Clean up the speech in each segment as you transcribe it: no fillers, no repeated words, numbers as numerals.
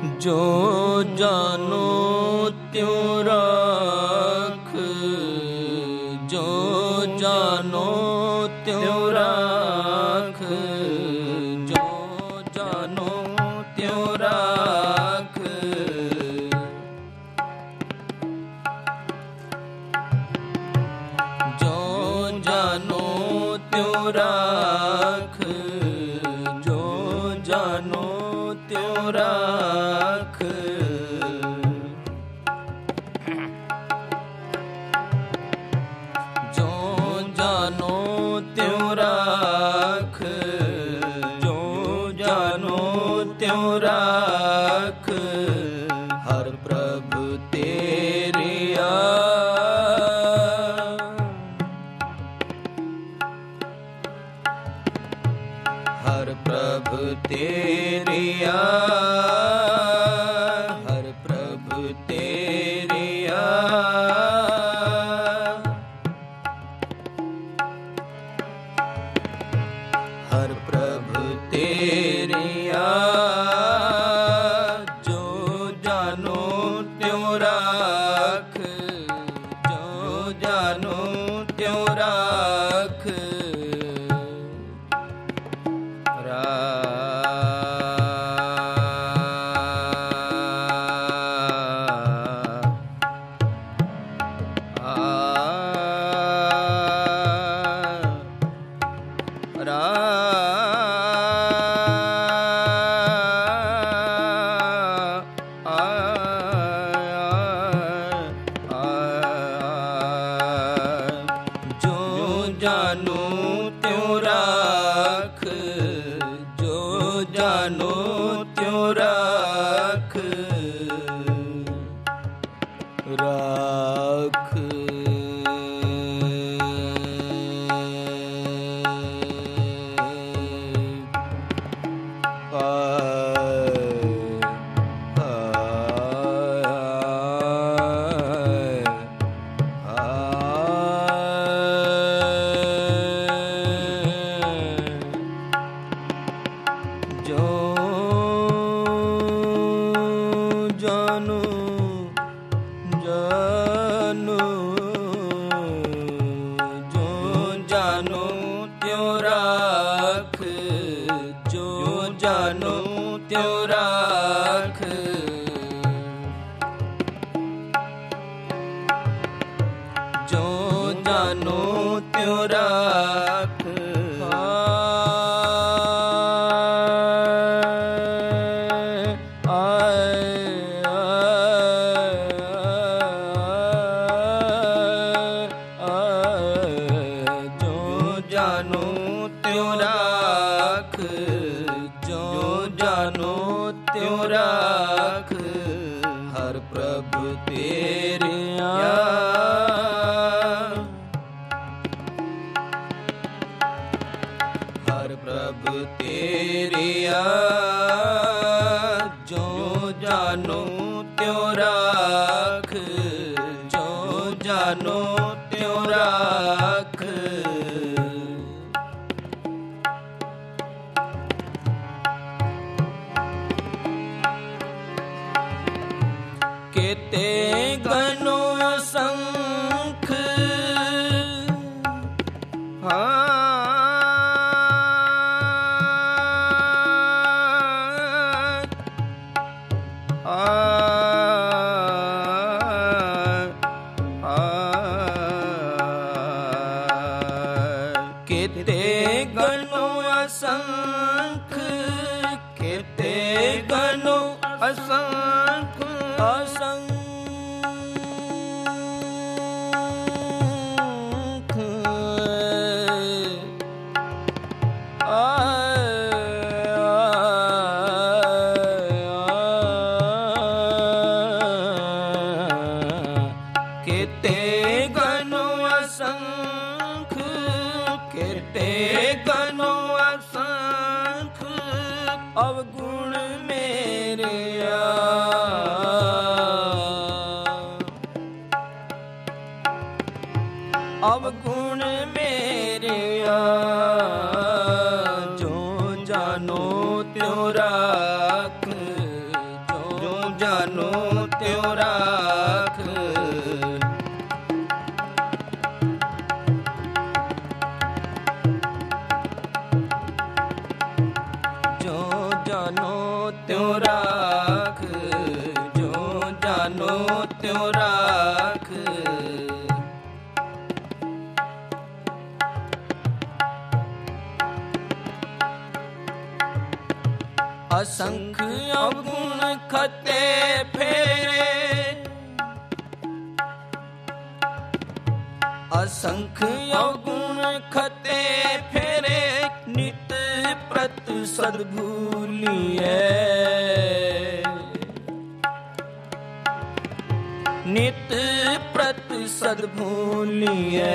जो जानो त्यों राख, जो जानो त्यों राख, जो जानो त्यों राख। जो जानो त्यों राख, जो जानो त्यों राख। जो जानो त्यों राख, जो जानो त्यों राख। हर प्रभु तेरिया, हर प्रभु तेरिया, हर प्रभु तेरिया। हर प्रभु तेरिया, जो जानो त्यों राख, जो जानो त्यों राख। जानो त्यों राख, जो जानो त्यों राख। राख जो जानो जानो, जो जानो त्यों राख, जो जानो त्यों राख। जो जानो त्यों राख। जानो त्यों राख, जो जानो त्यों राख। हर प्रभु तेरिया, हर प्रभु तेरिया। जो जानो त्यों राख, जो जानो त्यों राख। केते गनो असंख, केते गनो असंख, केते गनो असंख। असंख केते गनो असंख, केते गनो असंख। अवगुण मेरे अवगुण मेरे जो जानो त्यों राख, जो ਜਾਨੋ ਤਿਉ ਰਾਖ, ਜੋ ਜਾਨੋ ਤਿਉ ਰਾਖ। ਅਸੰਖ ਅਵਗੁਣ ਖਤੇ ਫੇਰੇ, ਅਸੰਖ ਅਵਗੁਣ ਖਤੇ ਫੇਰੇ, ਨਿਤ ਪ੍ਰਤ ਸਦ ਭੂਲੀਐ, ਨਿਤ ਪ੍ਰਤ ਸਦ ਭੂਲੀਐ।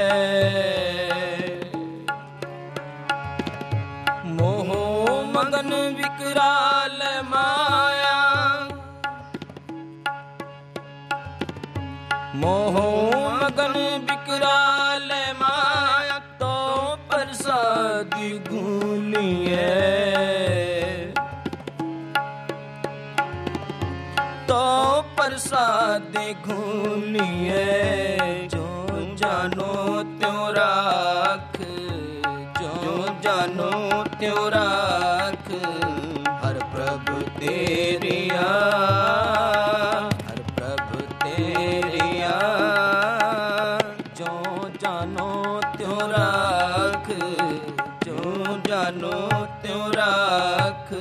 ਮੋਹ ਮਗਨ ਵਿਕਰਾਲ ਮਾਇਆ, ਮੋਹ ਮਗਨ ਵਿਕਰਾਲ ਮਾਇਆ, ਤੋ ਪ੍ਰਸਾਦਿ ਗੂਲੀਐ, ਤੋ ਪ੍ਰਸਾਦਿ ਗੂਲੀਐ। ਜੋ ਜਾਨੋ ਤਿਉ ਰਾਖ, ਜੋ ਜਾਨੋ ਤਿਉ ਰਾਖ। ਹਰ ਪ੍ਰਭ ਤੇਰੀਆ, ਹਰ ਪ੍ਰਭ ਤੇਰੀਆ, ਜੋ ਜਾਨੋ ਤਿਉ ਰਾਖ, ਜੋ ਜਾਨੋ ਤਿਉ ਰਾਖ।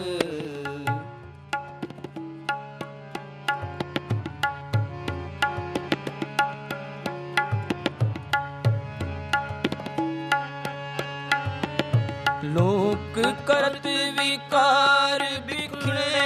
ਲੋਕ ਕਰਤ ਵਿਕਾਰ ਬਿਖੜੇ,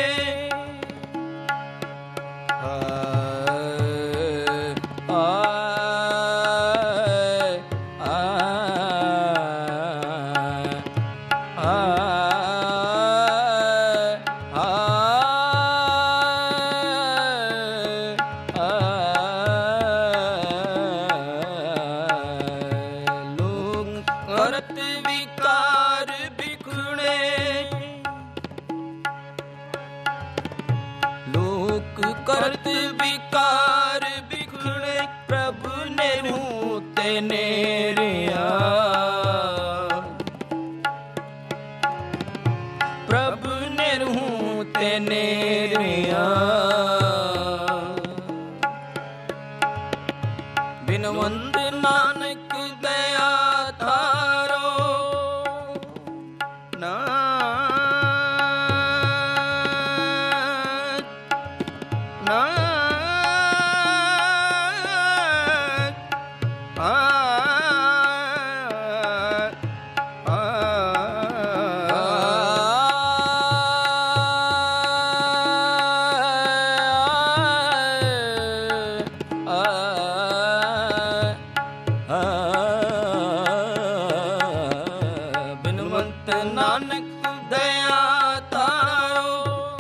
ਕਰਤ ਵਿਕਾਰ ਬਿਖੜੇ, ਲੋਕ ਕਰਤ ਵਿਕਾਰ ਬਿਖੜੇ, ਪ੍ਰਭ ਨੇ ਰੂਹ ਤੇ ਨੇਰਿਆ, ਪ੍ਰਭ ਨੇ ਰੂਹ ਤੇ ਨੇਰਿਆ। ਬਿਨਵੰਤ ਨਾਨਕ ਦਇਆ ਧਾਰੋ, ਨਾਨਕ ਬਿਨਵੰਤ ਨਾਨਕ ਦਇਆ ਧਾਰੋ,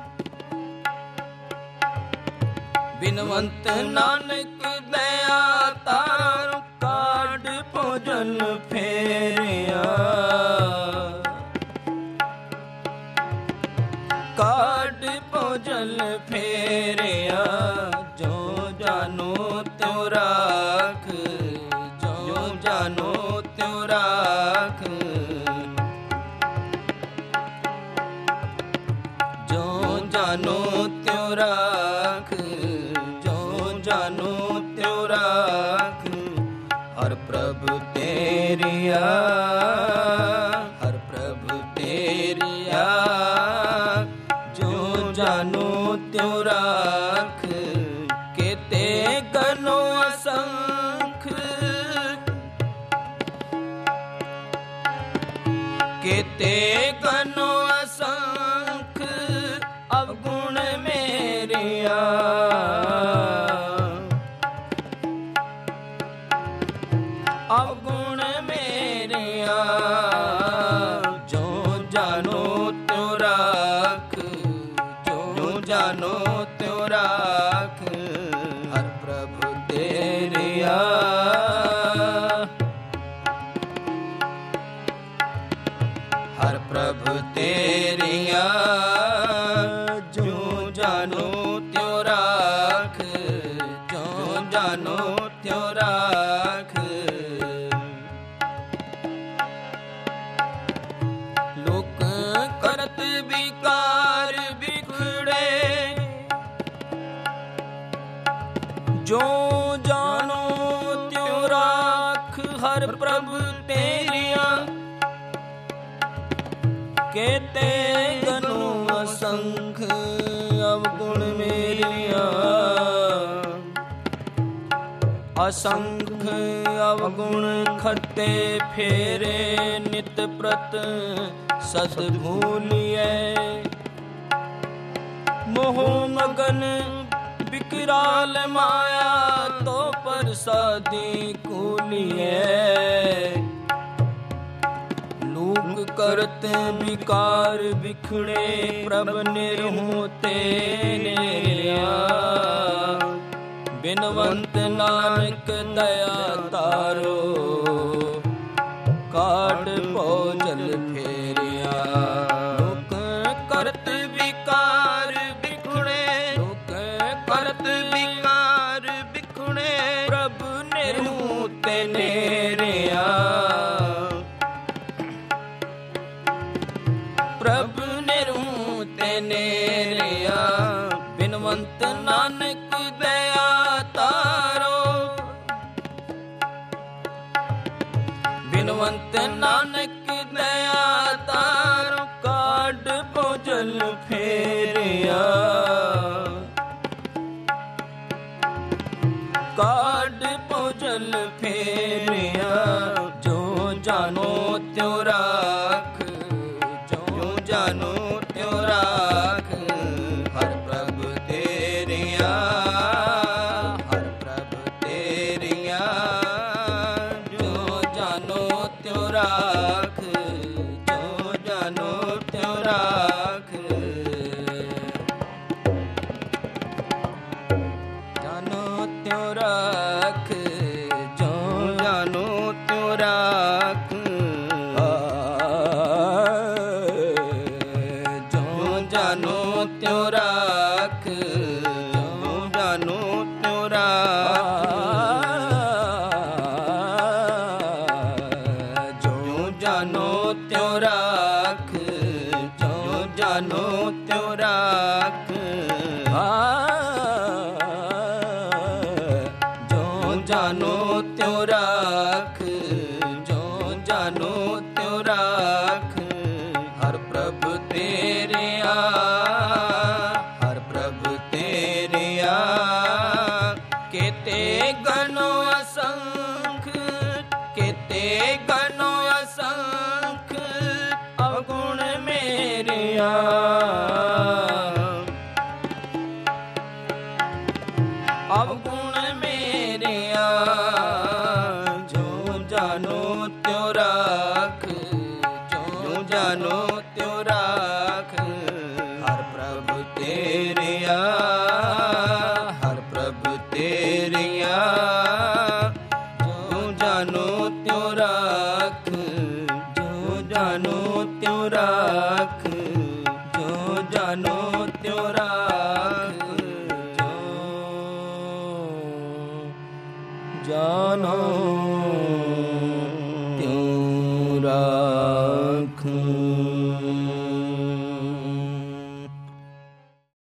ਬਿਨਵੰਤ ਨਾਨਕ ਦਇਆ ਧਾਰੋ। ਕਾਢ ਭੋਜਨ ਫੇਰਿਆ, ਕਾਢ ਭੋਜਨ ਫੇਰਿਆ। ਜੋ ਜਾਨੋ ਤਿਉ ਰਾਖ, ਜੋ ਜਾਨੋ ਤਿਉ ਰਾਖ। ਜੋ ਜਾਨੋ ਤਿਉ ਰਾਖ, ਜੋ ਜਾਨੋ ਤਿਉ ਰਾਖ। ਹਰ ਪ੍ਰਭ ਤੇਰੀਆ, ਹਰ ਪ੍ਰਭ ਤੇਰੀਆ, ਜੋ ਜਾਨੋ ਤਿਉ ਰਾਖ। ਕੇਤੇ ਗਨੋ ਅਸੰਖ, ਕੇਤੇ ਗਨੋ ਅਸੰਖ, ਅਵਗੁਣ ਮੇਰਿਆ, ਅਵਗੁਣ ਮੇਰਿਆ। ਜੋ ਜਾਨੋ ਤਿਉ ਰਾਖ, ਜੋ ਜਾਨੋ ਤਿਉ ਰਾਖ। ਹਰ ਪ੍ਰਭ ਤੇਰੀਆ, ਹਰ ਪ੍ਰਭ ਤੇਰੀਆ। ਜੋ ਜਾਨੋ ਤਿਉ ਰਾਖ, ਜੋ ਜਾਨੋ ਤਿਉ ਰਾਖ। ਲੋਕ ਕਰਤ ਵੀ ਵਿਕਾਰ ਬਿਖੜੇ। ਜੋ ਜਾਨੋ ਤਿਉ ਰਾਖ ਹਰ ਪ੍ਰਭ ਤੇਰੀਆਂ, ਕੇਤੇ ਗਨੁ ਅਸੰਖ ਅਵਗੁਣ ਮੇਰੀਆਂ। ਅਸੰਖ ਅਵਗੁਣ ਖੱਟੇ ਫੇਰੇ, ਨਿਤ ਪ੍ਰਤ ਸਦ ਭੂਲੀਐ। ਮੋਹ ਮਗਨ ਬਿਕਰਾਲ ਮਾਇਆ, ਤੋ ਪ੍ਰਸਾਦੀ ਕੂਲੀਐ। ਲੂਕ ਕਰਤ ਵਿਕਾਰ ਬਿਖੜੇ, ਪ੍ਰਭ ਨਿਰਹੁ ਤੇ ਨੇਰਿਆ। ਬਿਨਵੰਤ ਨਾਨਕ ਦਇਆ ਤਾਰੋ, ਕਾਟ ਭੋਜਲ ਫੇਰਿਆ। ਲੋਕ ਕਰਤ ਵਿਕਾਰ ਬਿਖੜੇ, ਲੋਕ ਕਰਤ ਵਿਕਾਰ ਬਿਖੜੇ, ਪ੍ਰਭ ਨਿਰਹੁ ਤੇ ਨੇਰਿਆ। ਪ੍ਰਭ ਨਿਰਹੁ ਤੇ ਨੇਰਿਆ। ਬਿਨਵੰਤ ਨਾਨਕ ਦਇਆ ਤਾਰੋ, ਬਿਨਵੰਤ ਨਾਨਕ ਦਇਆ ਤਾਰੋ, ਕਾਢ ਭੋਜਲ ਫੇਰਿਆ। ਕਾਢ ਭੋਜਲ ਫੇਰਿਆ। ਜੋ ਜਾਨੋ ਤਿਉ ਰਾਖ, ਜੋ ਜਾਨੋ ਤਿਉ ਰਾਖ, ਹਰ ਪ੍ਰਭ ਤੇਰੀਆਂ, ਹਰ ਪ੍ਰਭ ਤੇਰੀਆਂ। ਜੋ ਜਾਨੋ ਤਿਉ ਰਾਖ, ਜੋ ਜਾਨੋ ਤਿਉ ਰਾਖ। ਜਾਨੋ ਤਿਉ ਰਾਖ, ਜੋ ਜਾਨੋ ਤਿਉ ਰਾਖ। ਜੋ ਜਾਨੋ ਤਿਉ ਰਾਖ, ਜੋ ਜਾਨੋ ਤਿਉ ਰਾਖ। ਜੋ ਜਾਨੋ ਤਿਉ ਰਾਖ, ਜੋ ਜਾਨੋ ਤਿਉ ਰਾਖ। ਜੋ ਜਾਨੋ ਤਿਉ ਰਾਖ, ਜੋ ਜਾਨੋ ਤਿਉ ਰਾਖ। ਹਰ ਪ੍ਰਭ ਤੇਰਿਆ, ਹਰ ਪ੍ਰਭ ਤੇਰਿਆ। ਕੇਤੇ ਗਨੁ ਅਸੰਖ, ਕੇਤੇ ਗਨੁ ਅਸੰਖ ਅਵਗੁਣ ਮੇਰਿਆ। ਅਵਗੁਣ ਮੇਰਿਆ। ਜੋ ਜਾਨੋ ਤਿਉ ਰਾਖ, ਜੋ ਜਾਨੋ ਤਿਉ ਰਾਖ। ਹਰ ਪ੍ਰਭ ਤੇਰਿਆ, ਹਰ ਪ੍ਰਭ ਤੇਰਿਆ। ਜੋ ਜਾਨੋ ਤਿਉ ਰਾਖ, ਜੋ ਜਾਨੋ ਤਿਉ ਰਾਖ। ਜੋ ਜਾਨੋ ਤਿਉ ਰਾਖ। ਜਾਨੋ ਤਿਉ ਰਾਖ।